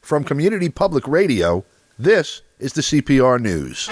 From Community Public Radio, this is the CPR News.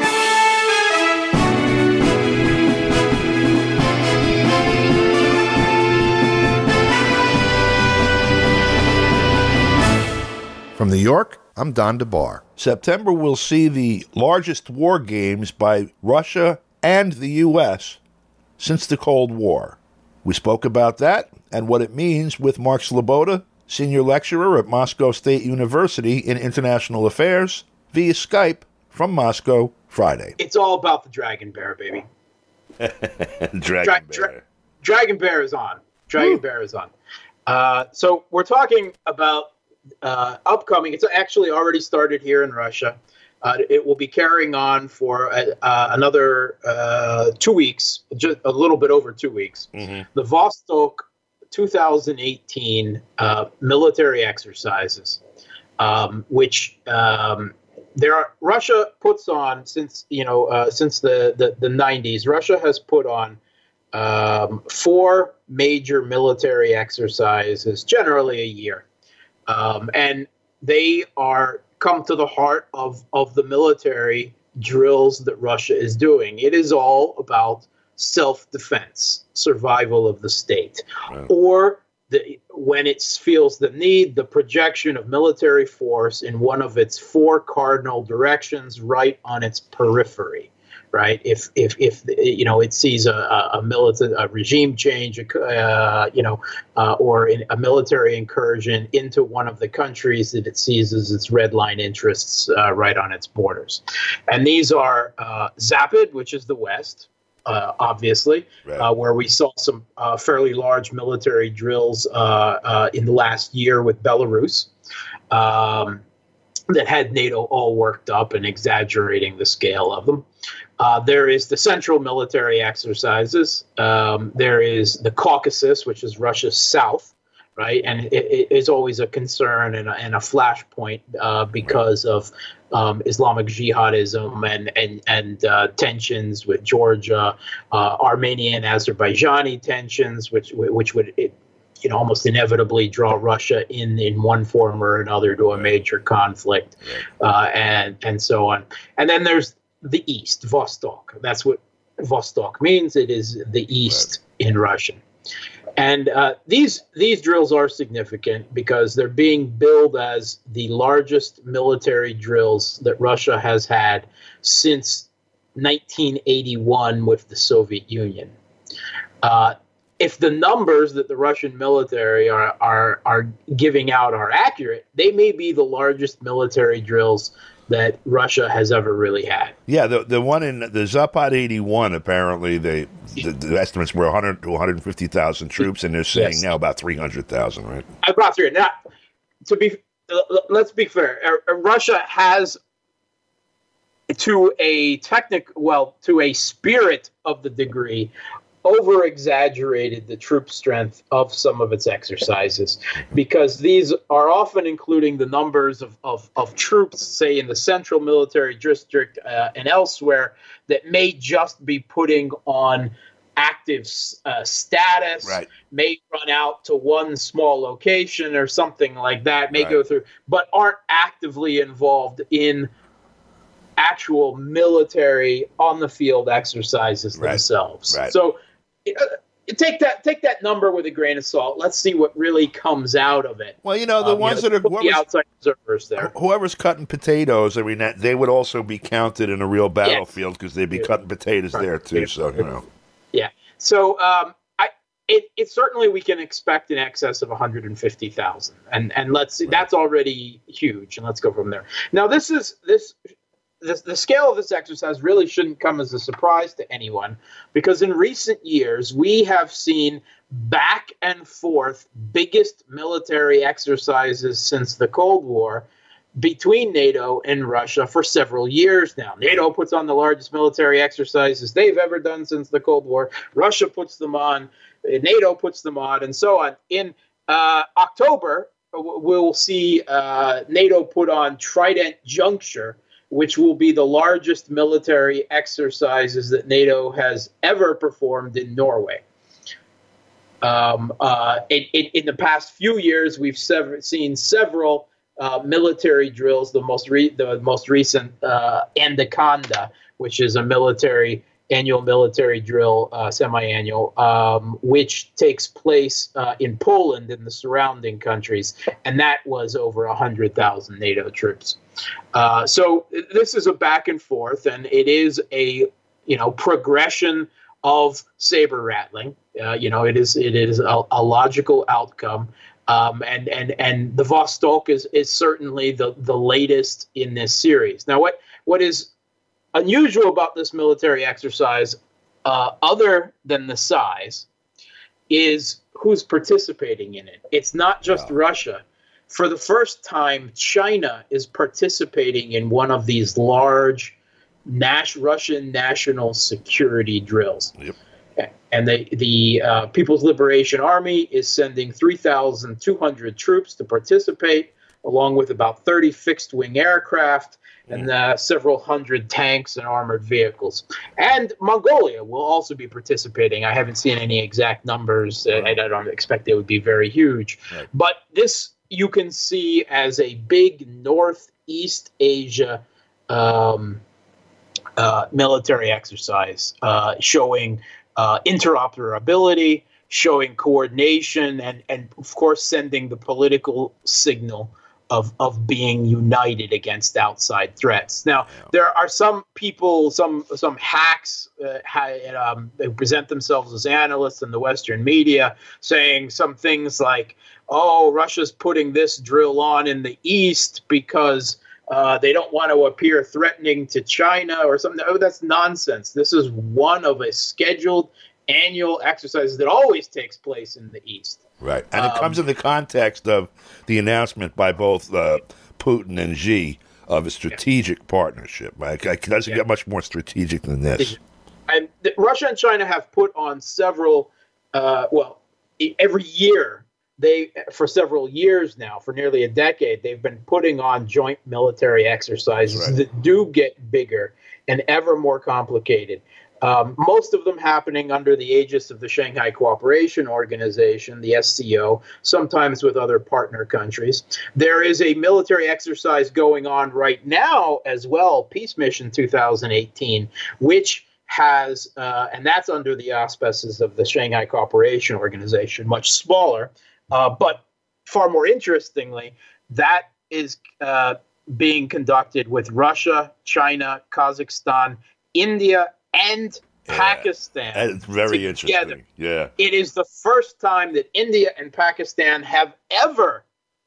From New York, I'm Don DeBar. September will see the largest war games by Russia and the U.S. since the Cold War. We spoke about that and what it means with Mark Sloboda, senior lecturer at Moscow State University in International Affairs, via Skype from Moscow Friday. It's all about the Dragon Bear, baby. Dragon Bear. Dragon Bear is on. Dragon Bear is on. So we're talking about upcoming. It's actually already started here in Russia. It will be carrying on for another 2 weeks, just a little bit over 2 weeks. Mm-hmm. The Vostok 2018 military exercises, which Russia puts on since the 90s. Russia has put on 4 major military exercises, generally a year. And they come to the heart of the military drills that Russia is doing. It is all about self-defense, survival of the state, right. Or when it feels the need, the projection of military force in one of its 4 cardinal directions right on its periphery. Right, if it sees a regime change, or a military incursion into one of the countries that it sees as its red line interests right on its borders, and these are Zapad, which is the West, obviously, right. Where we saw some fairly large military drills in the last year with Belarus. That had NATO all worked up and exaggerating the scale of them. There is the central military exercises. There is the Caucasus, which is Russia's south, right? And it is always a concern and a flashpoint because of Islamic jihadism and tensions with Georgia, Armenian, Azerbaijani tensions, which would almost inevitably draw Russia in one form or another to a major conflict, and so on. And then there's the East, Vostok. That's what Vostok means. It is the East in Russian. And these drills are significant because they're being billed as the largest military drills that Russia has had since 1981 with the Soviet Union. If the numbers that the Russian military are giving out are accurate, they may be the largest military drills that Russia has ever really had. Yeah, the one in the Zapad 81, apparently the estimates were 100 to 150,000 troops, and they're saying now about 300,000, right? About 300. Now, let's be fair. Russia has, to a spirit of the degree, over-exaggerated the troop strength of some of its exercises, because these are often including the numbers of troops, say in the central military district and elsewhere, that may just be putting on active status, right. May run out to one small location or something like that, may go through, but aren't actively involved in actual military on the field exercises themselves. Right. So take that number with a grain of salt. Let's see what really comes out of it. Well, the ones that are the outside observers there. Whoever's cutting potatoes, they would also be counted in a real battlefield because they'd be cutting potatoes there too. So Yeah. So it certainly we can expect in excess of 150,000, and let's see, that's already huge, and let's go from there. Now the scale of this exercise really shouldn't come as a surprise to anyone, because in recent years, we have seen back and forth biggest military exercises since the Cold War between NATO and Russia for several years now. NATO puts on the largest military exercises they've ever done since the Cold War. Russia puts them on, NATO puts them on, and so on. In October, we'll see NATO put on Trident Juncture, which will be the largest military exercises that NATO has ever performed in Norway. In the past few years, we've seen several military drills. The most recent Anaconda, which is a annual military drill, semi-annual, which takes place in Poland and the surrounding countries, and that was over 100,000 NATO troops. So this is a back and forth, and it is a progression of saber rattling. It is a logical outcome. And the Vostok is certainly the latest in this series. Now, what is unusual about this military exercise, other than the size, is who's participating in it. It's not just Russia. For the first time, China is participating in one of these large Russian national security drills. Yep. And the People's Liberation Army is sending 3,200 troops to participate, along with about 30 fixed-wing aircraft and several hundred tanks and armored vehicles. And Mongolia will also be participating. I haven't seen any exact numbers, and I don't expect they would be very huge. Right. But this you can see as a big Northeast Asia military exercise, showing interoperability, showing coordination, and of course sending the political signal of being united against outside threats. Now, there are some people, some hacks they present themselves as analysts in the Western media, saying some things like, "Oh, Russia's putting this drill on in the East because they don't want to appear threatening to China," or something. Oh, that's nonsense. This is one of a scheduled annual exercise that always takes place in the East. Right. And it comes in the context of the announcement by both Putin and Xi of a strategic partnership. Right? It doesn't get much more strategic than this. And Russia and China have put on several, every year, for several years now, for nearly a decade, they've been putting on joint military exercises that do get bigger and ever more complicated. Most of them happening under the aegis of the Shanghai Cooperation Organization, the SCO, sometimes with other partner countries. There is a military exercise going on right now as well, Peace Mission 2018, which has, and that's under the auspices of the Shanghai Cooperation Organization, much smaller, but far more interestingly, that is being conducted with Russia, China, Kazakhstan, India, and Pakistan. That's very interesting. Yeah. It is the first time that India and Pakistan have ever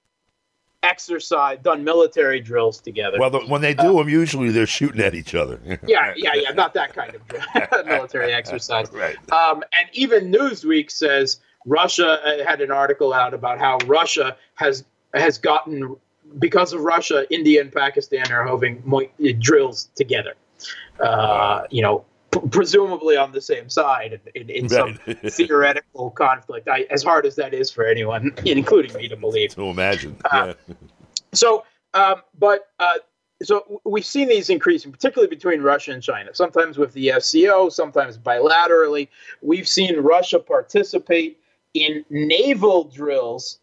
done military drills together. Well, when they do them, usually they're shooting at each other. Yeah, not that kind of military exercise. Right. And even Newsweek says Russia had an article out about how Russia has gotten, because of Russia, India and Pakistan are having drills together. Presumably on the same side in some theoretical conflict, as hard as that is for anyone, including me, to believe. To imagine. So we've seen these increasing, particularly between Russia and China, sometimes with the SCO, sometimes bilaterally. We've seen Russia participate in naval drills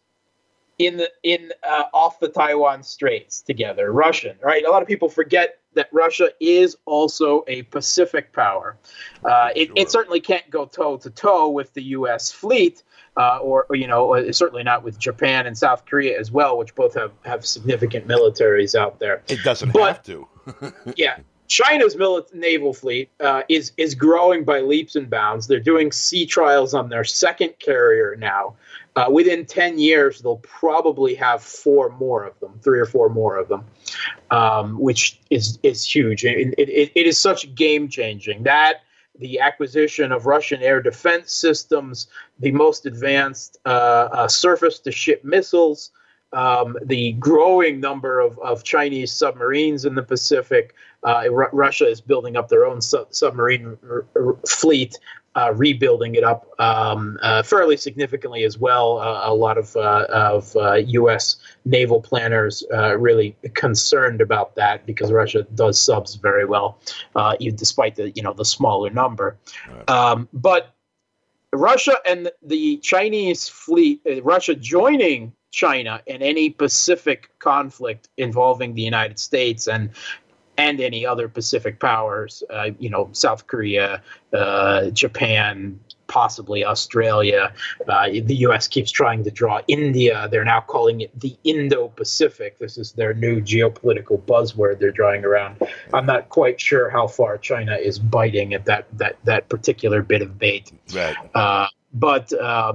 off the Taiwan Straits together. Russian, right? A lot of people forget that Russia is also a Pacific power. It certainly can't go toe to toe with the U.S. fleet, or certainly not with Japan and South Korea as well, which both have significant militaries out there. It doesn't have to. Yeah. China's naval fleet is growing by leaps and bounds. They're doing sea trials on their second carrier now. Within 10 years, they'll probably have 3 or 4 more of them, which is huge. It is such game-changing. That, the acquisition of Russian air defense systems, the most advanced surface-to-ship missiles, the growing number of Chinese submarines in the Pacific. Russia is building up their own submarine fleet, rebuilding it up fairly significantly as well. A lot of U.S. naval planners really concerned about that, because Russia does subs very well, despite the smaller number. Right. But Russia and the Chinese fleet, Russia joining China in any Pacific conflict involving the United States and any other Pacific powers, South Korea, Japan, possibly Australia. The U.S. keeps trying to draw India. They're now calling it the Indo-Pacific. This is their new geopolitical buzzword they're drawing around. I'm not quite sure how far China is biting at that particular bit of bait. Right. But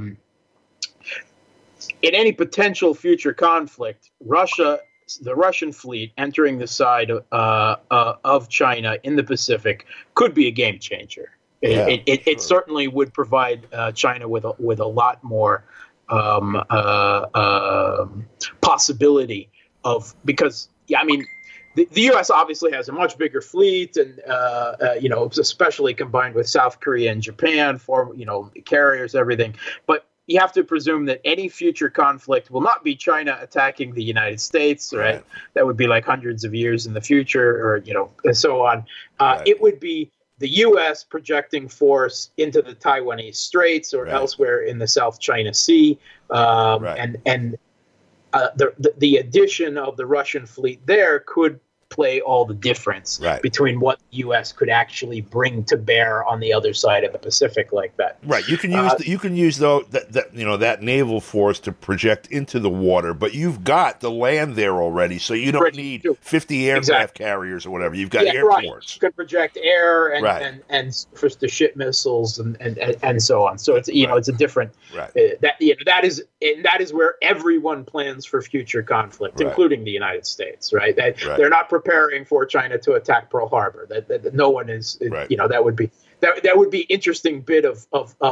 in any potential future conflict, the Russian fleet entering the side of China in the Pacific could be a game changer. It certainly would provide China with a lot more possibility of, because the U.S. obviously has a much bigger fleet, and especially combined with South Korea and Japan for carriers, everything. But you have to presume that any future conflict will not be China attacking the United States, right? That would be like hundreds of years in the future, or and so on. It would be the U.S. projecting force into the Taiwanese Straits or elsewhere in the South China Sea, and the addition of the Russian fleet there could play all the difference between what the U.S. could actually bring to bear on the other side of the Pacific like that. Right. You can use though that naval force to project into the water, but you've got the land there already, so you don't need 50 aircraft carriers or whatever. You've got airports. You can project air and surface to ship missiles and so on. So it's it's a different that is where everyone plans for future conflict, including the United States. Right. They're not preparing for China to attack Pearl Harbor. That no one is. That would be that would be interesting bit of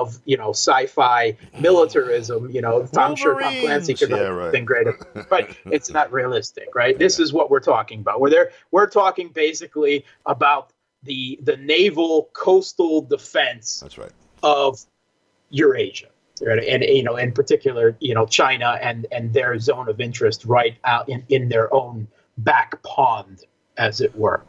sci-fi militarism. I'm sure Tom Clancy could write something great, but it's not realistic, right? This is what we're talking about. We're talking basically about the naval coastal defense of Eurasia. Right? And in particular, China and their zone of interest right out in their own back pond, as it were.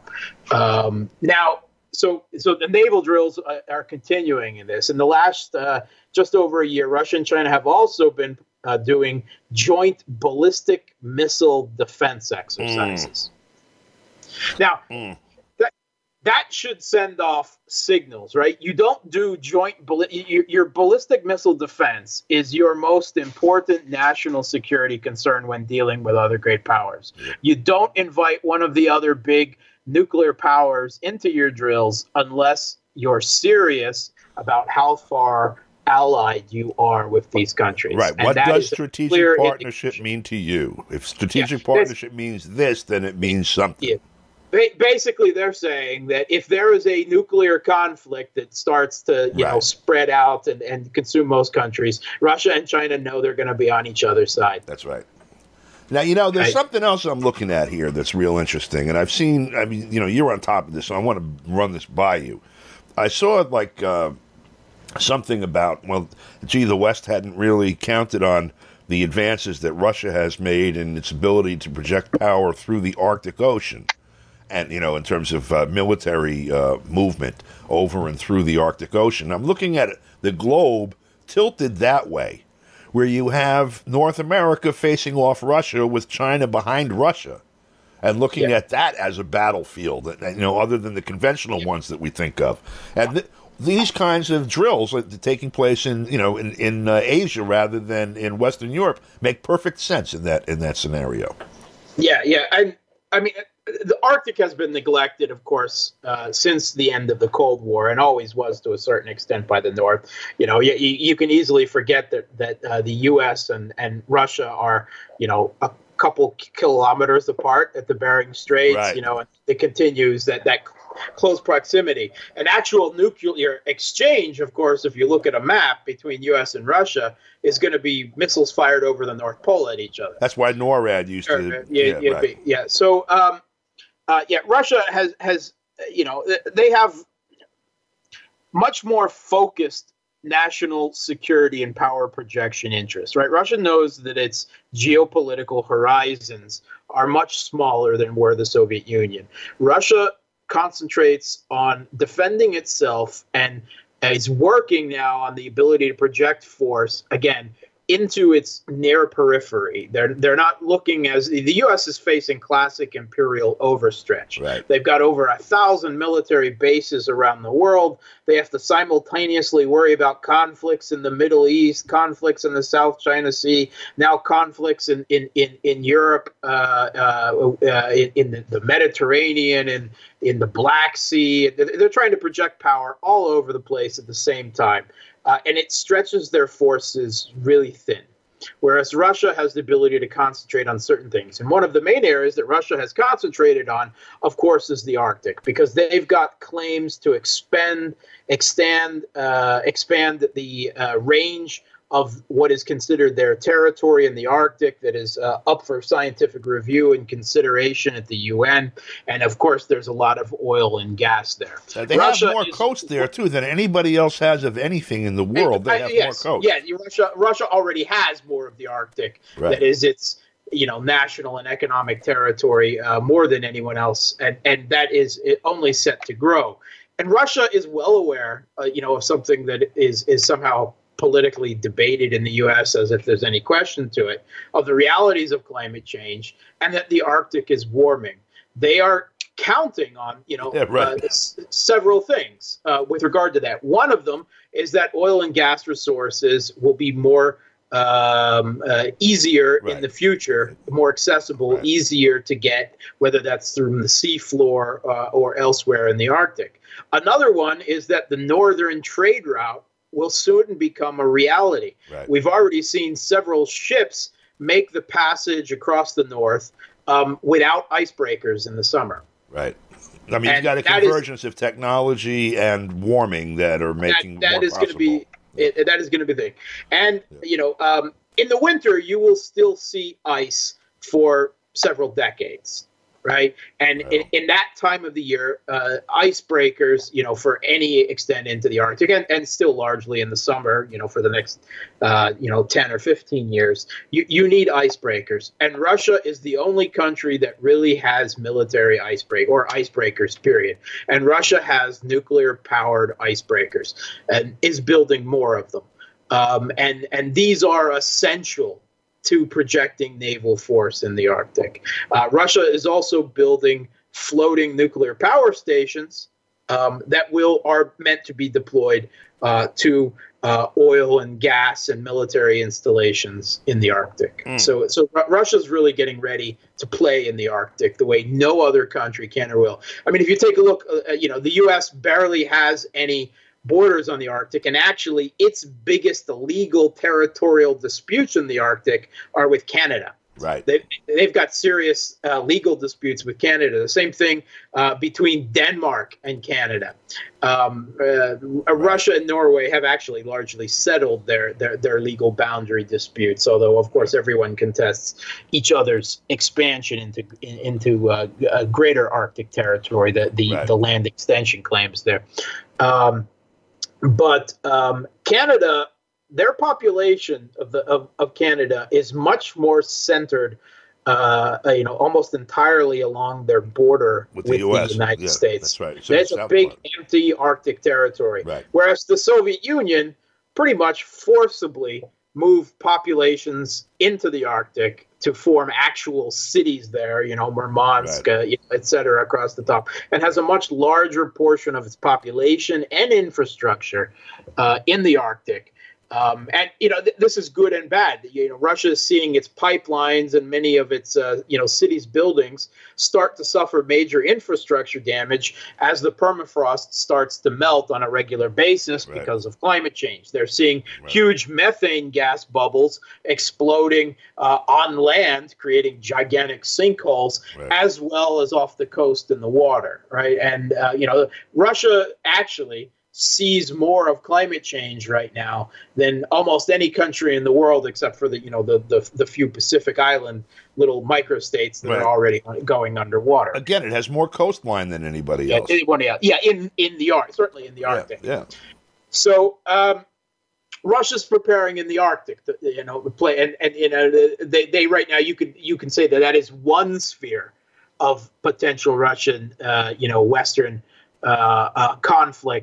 Now, so the naval drills are continuing in this. In the last just over a year, Russia and China have also been doing joint ballistic missile defense exercises. Now, that should send off signals, right? You don't do your ballistic missile defense is your most important national security concern when dealing with other great powers. You don't invite one of the other big nuclear powers into your drills unless you're serious about how far allied you are with these countries. Right. And what does strategic partnership mean to you? If strategic partnership means this, then it means something. Yeah. Basically, they're saying that if there is a nuclear conflict that starts to, spread out and consume most countries, Russia and China know they're going to be on each other's side. That's right. Now, there's something else I'm looking at here that's real interesting, and I've seen. You're on top of this, so I want to run this by you. I saw something about the West hadn't really counted on the advances that Russia has made in its ability to project power through the Arctic Ocean. And, in terms of military movement over and through the Arctic Ocean. I'm looking at the globe tilted that way, where you have North America facing off Russia with China behind Russia, and looking at that as a battlefield, other than the conventional ones that we think of. And these kinds of drills taking place in Asia rather than in Western Europe make perfect sense in that scenario. Yeah. I mean, the Arctic has been neglected, of course, since the end of the Cold War, and always was to a certain extent by the North. You can easily forget that the U.S. and Russia are, a couple kilometers apart at the Bering Straits. Right. And it continues that close proximity. An actual nuclear exchange, of course, if you look at a map between U.S. and Russia, is going to be missiles fired over the North Pole at each other. That's why NORAD used to. So. Russia has they have much more focused national security and power projection interests, right? Russia knows that its geopolitical horizons are much smaller than were the Soviet Union. Russia concentrates on defending itself and is working now on the ability to project force, again, into its near periphery. They're not looking as the U.S. is facing classic imperial overstretch. Right. They've got over 1,000 military bases around the world. They have to simultaneously worry about conflicts in the Middle East, conflicts in the South China Sea, now conflicts in Europe, in the Mediterranean, and in the Black Sea. They're trying to project power all over the place at the same time. And it stretches their forces really thin, whereas Russia has the ability to concentrate on certain things. And one of the main areas that Russia has concentrated on, of course, is the Arctic, because they've got claims to expand the range of what is considered their territory in the Arctic that is up for scientific review and consideration at the UN. And of course, there's a lot of oil and gas there. They have more coast there, too, than anybody else has of anything in the world. They have more coast. Yeah, Russia already has more of the Arctic. Right. That is its national and economic territory more than anyone else. And that is only set to grow. And Russia is well aware, of something that is somehow politically debated in the U.S. as if there's any question to it, of the realities of climate change and that the Arctic is warming. They are counting on, several things with regard to that. One of them is that oil and gas resources will be more easier in the future, more accessible, easier to get, whether that's through the seafloor or elsewhere in the Arctic. Another one is that the northern trade route will soon become a reality. Right. We've already seen several ships make the passage across the north without icebreakers in the summer. Right. I mean, you've got a convergence of technology and warming that are making that more is possible. That is going to be the thing. And, in the winter, you will still see ice for several decades. Right. And in that time of the year, icebreakers, for any extent into the Arctic and still largely in the summer, for the next, 10 or 15 years, you need icebreakers. And Russia is the only country that really has military icebreakers, period. And Russia has nuclear powered icebreakers and is building more of them. And these are essential to projecting naval force in the Arctic. Russia is also building floating nuclear power stations that are meant to be deployed to oil and gas and military installations in the Arctic. So Russia's really getting ready to play in the Arctic the way no other country can or will. I mean, if you take a look, the U.S. barely has any borders on the Arctic, and actually its biggest illegal territorial disputes in the Arctic are with Canada. Right. They've got serious legal disputes with Canada. The same thing between Denmark and Canada. Russia and Norway have actually largely settled their legal boundary disputes, although, of course, everyone contests each other's expansion into greater Arctic territory, the land extension claims there. But Canada, their population of Canada is much more centered, almost entirely along their border with the United States. That's right. So it's a big, empty Arctic territory. Right. Whereas the Soviet Union pretty much forcibly moved populations into the Arctic to form actual cities there, Murmansk, et cetera, across the top, and has a much larger portion of its population and infrastructure in the Arctic. And this is good and bad. Russia is seeing its pipelines and many of its cities' buildings start to suffer major infrastructure damage as the permafrost starts to melt on a regular basis because of climate change. They're seeing huge methane gas bubbles exploding on land, creating gigantic sinkholes, as well as off the coast in the water. Right, and Russia actually sees more of climate change right now than almost any country in the world, except for the few Pacific Island little microstates that are already going underwater. Again, it has more coastline than anybody else. Yeah, in the Arctic, certainly in the Arctic. Yeah. So Russia's preparing in the Arctic to play, and they right now you can say that is one sphere of potential Russian Western conflict.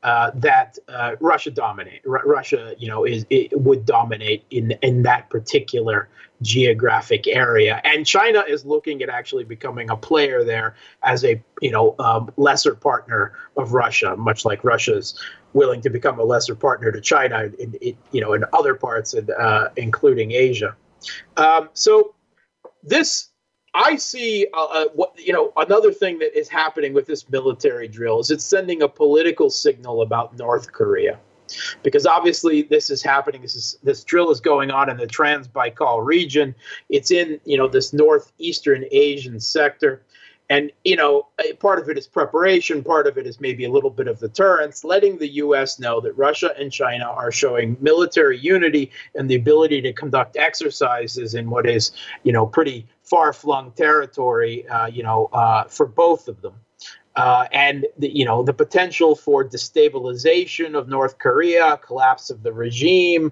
that Russia dominate. Russia, would dominate in that particular geographic area, and China is looking at actually becoming a player there as a lesser partner of Russia, much like Russia's willing to become a lesser partner to China in other parts, including Asia. So this. I see another thing that is happening with this military drill is it's sending a political signal about North Korea, because obviously this is happening. This drill is going on in the Trans-Baikal region. It's in this northeastern Asian sector. And, part of it is preparation. Part of it is maybe a little bit of deterrence, letting the U.S. know that Russia and China are showing military unity and the ability to conduct exercises in what is, pretty far-flung territory, for both of them. And the potential for destabilization of North Korea, collapse of the regime,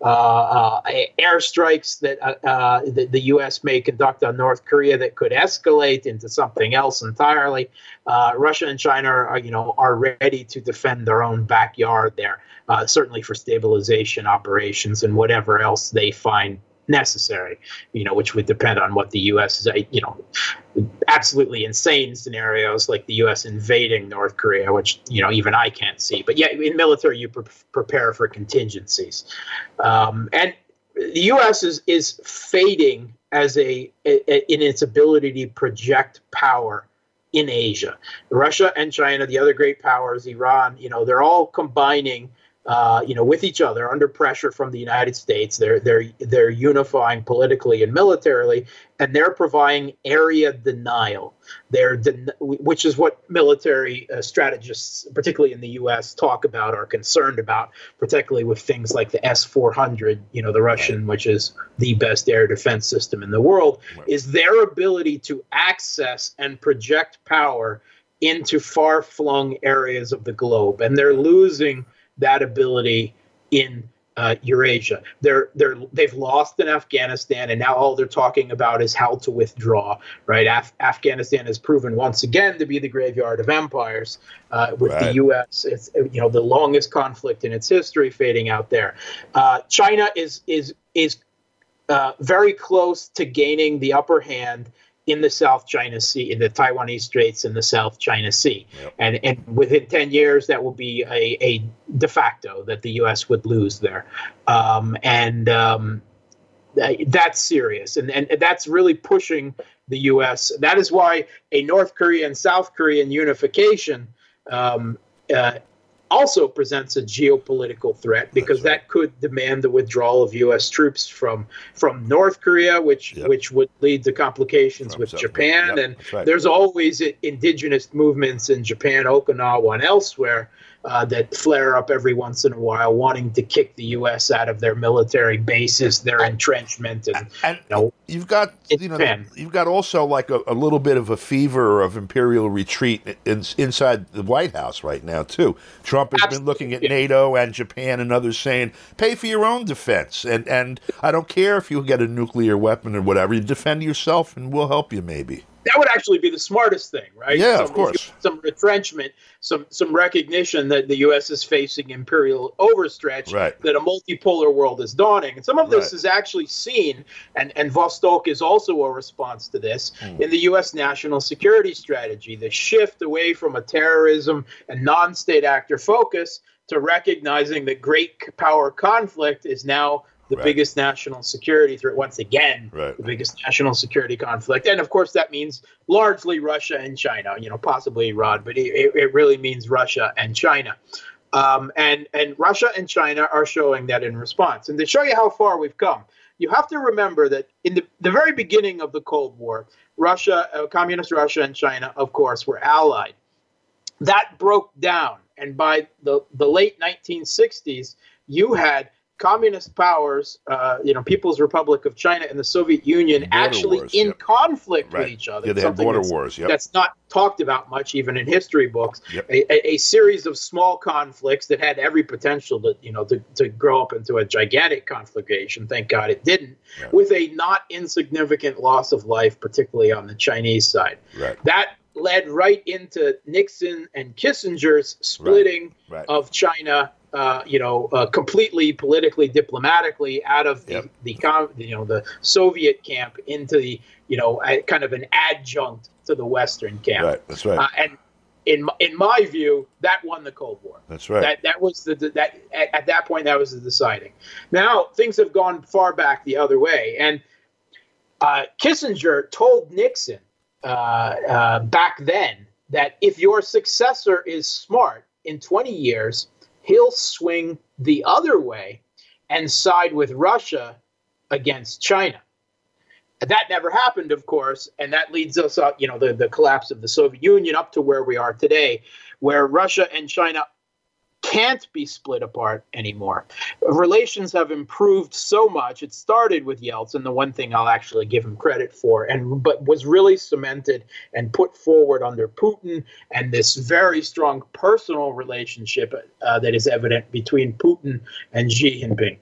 airstrikes that the U.S. may conduct on North Korea that could escalate into something else entirely. Russia and China are ready to defend their own backyard there, certainly for stabilization operations and whatever else they find necessary, which would depend on what the U.S. is, absolutely insane scenarios like the U.S. invading North Korea, which, even I can't see. But yeah, in military, you prepare for contingencies. And the U.S. is fading as in its ability to project power in Asia. Russia and China, the other great powers, Iran, they're all combining with each other under pressure from the United States. They're unifying politically and militarily, and they're providing area denial. Which is what military strategists, particularly in the U.S., talk about, are concerned about, particularly with things like the S-400, the Russian, which is the best air defense system in the world, is their ability to access and project power into far-flung areas of the globe. And they're losing that ability in Eurasia. They've lost in Afghanistan, and now all they're talking about is how to withdraw. Right? Afghanistan has proven once again to be the graveyard of empires. With the U.S., it's the longest conflict in its history fading out there. China is very close to gaining the upper hand in the South China Sea, in the Taiwanese Straits and the South China Sea. Yep. And within 10 years, that will be a de facto that the U.S. would lose there. That's serious. And that's really pushing the U.S. That is why a North Korean, South Korean unification also presents a geopolitical threat, because that could demand the withdrawal of U.S. troops from North Korea, which would lead to complications with Japan. And there's always indigenous movements in Japan, Okinawa, and elsewhere that flare up every once in a while, wanting to kick the U.S. out of their military bases, their entrenchment, and you've got you've got also like a little bit of a fever of imperial retreat inside the White House right now too. Trump has been looking at NATO and Japan and others, saying, "Pay for your own defense, and I don't care if you get a nuclear weapon or whatever. You defend yourself, and we'll help you maybe." That would actually be the smartest thing, right? Yeah, of course. Some retrenchment, some recognition that the U.S. is facing imperial overstretch, that a multipolar world is dawning. And some of this is actually seen, and Vostok is also a response to this, in the U.S. national security strategy, the shift away from a terrorism and non-state actor focus to recognizing that great power conflict is now the biggest national security threat, once again, the biggest national security conflict. And of course, that means largely Russia and China, possibly Iran, but it really means Russia and China. And Russia and China are showing that in response. And to show you how far we've come, you have to remember that in the very beginning of the Cold War, Communist Russia and China, of course, were allied. That broke down. And by the late 1960s, you had communist powers, People's Republic of China and the Soviet Union actually in conflict with each other. Yeah, they had border wars. That's not talked about much, even in history books. A series of small conflicts that had every potential to grow up into a gigantic conflagration. Thank God it didn't. With a not insignificant loss of life, particularly on the Chinese side. That led right into Nixon and Kissinger's splitting of China, completely politically, diplomatically out of the Soviet camp into the kind of an adjunct to the Western camp. Right, that's right. And in my view, that won the Cold War. That's right. That was at that point that was the deciding. Now things have gone far back the other way, and Kissinger told Nixon back then that if your successor is smart, in 20 years he'll swing the other way and side with Russia against China. That never happened, of course, and that leads us up, the collapse of the Soviet Union up to where we are today, where Russia and China can't be split apart anymore. Relations have improved so much. It started with Yeltsin, the one thing I'll actually give him credit for, but was really cemented and put forward under Putin, and this very strong personal relationship that is evident between Putin and Xi Jinping.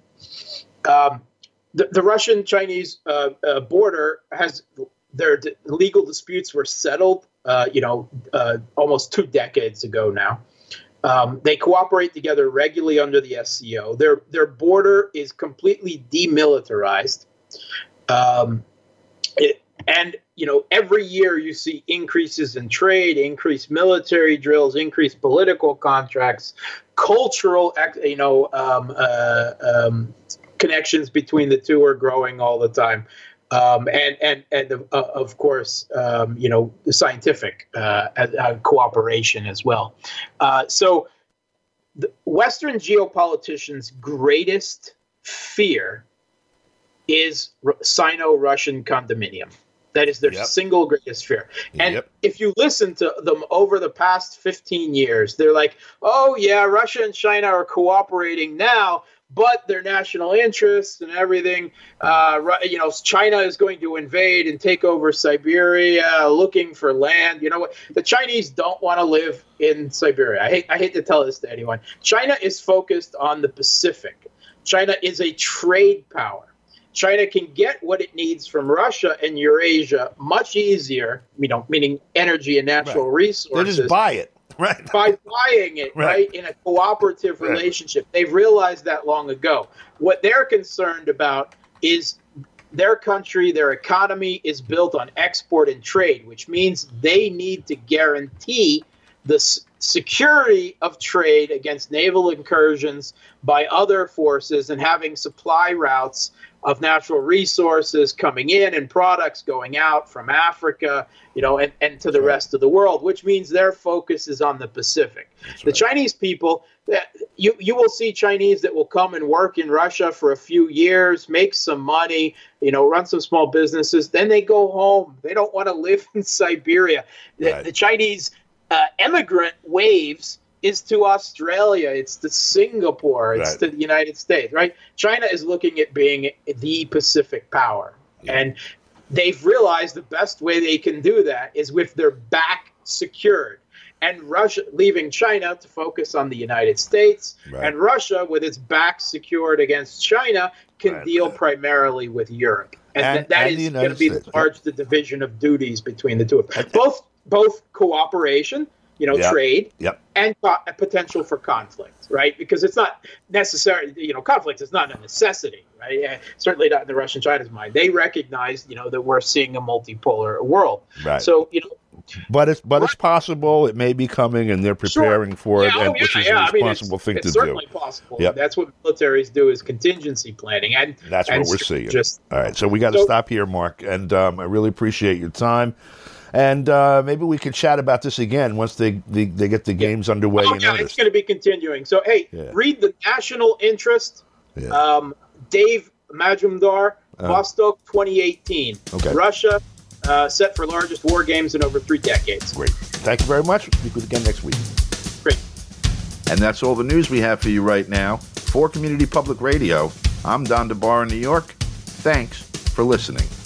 The Russian-Chinese border their legal disputes were settled, almost 2 decades ago now. They cooperate together regularly under the SCO. Their border is completely demilitarized. Every year you see increases in trade, increased military drills, increased political contracts, cultural, connections between the two are growing all the time. Of course, the scientific cooperation as well. So the Western geopoliticians' greatest fear is Sino-Russian condominium. That is their single greatest fear. And if you listen to them over the past 15 years, they're like, oh, yeah, Russia and China are cooperating now, but their national interests and everything, China is going to invade and take over Siberia, looking for land. You know what? The Chinese don't want to live in Siberia. I hate to tell this to anyone. China is focused on the Pacific. China is a trade power. China can get what it needs from Russia and Eurasia much easier, meaning energy and natural resources. They just buy it. Right. By buying it, right, in a cooperative relationship. They've realized that long ago. What they're concerned about is their country, their economy is built on export and trade, which means they need to guarantee the security of trade against naval incursions by other forces and having supply routes of natural resources coming in and products going out from Africa, and to the rest of the world, which means their focus is on the Pacific. The Chinese people, you will see Chinese that will come and work in Russia for a few years, make some money, run some small businesses, then they go home. They don't want to live in Siberia. The Chinese immigrant waves is to Australia, it's to Singapore, it's to the United States, right? China is looking at being the Pacific power. And they've realized the best way they can do that is with their back secured. And Russia, leaving China to focus on the United States, and Russia, with its back secured against China, can deal primarily with Europe. And that is going to be the division of duties between the two of them. Both cooperation, trade, and potential for conflict, right? Because it's not necessarily, conflict is not a necessity, right? Certainly not in the Russian-China's mind. They recognize, that we're seeing a multipolar world. Right. So, But it's possible. It may be coming, and they're preparing for it, which is a responsible thing to do. It's certainly possible. Yep. That's what militaries do, is contingency planning, and that's what we're seeing. All right, so we got to stop here, Mark, and I really appreciate your time. And maybe we could chat about this again once they get the games underway. It's going to be continuing. So, read the National Interest, Dave Majumdar, Vostok 2018. Okay. Russia set for largest war games in over 3 decades. Great. Thank you very much. We'll speak again next week. Great. And that's all the news we have for you right now. For Community Public Radio, I'm Don DeBar in New York. Thanks for listening.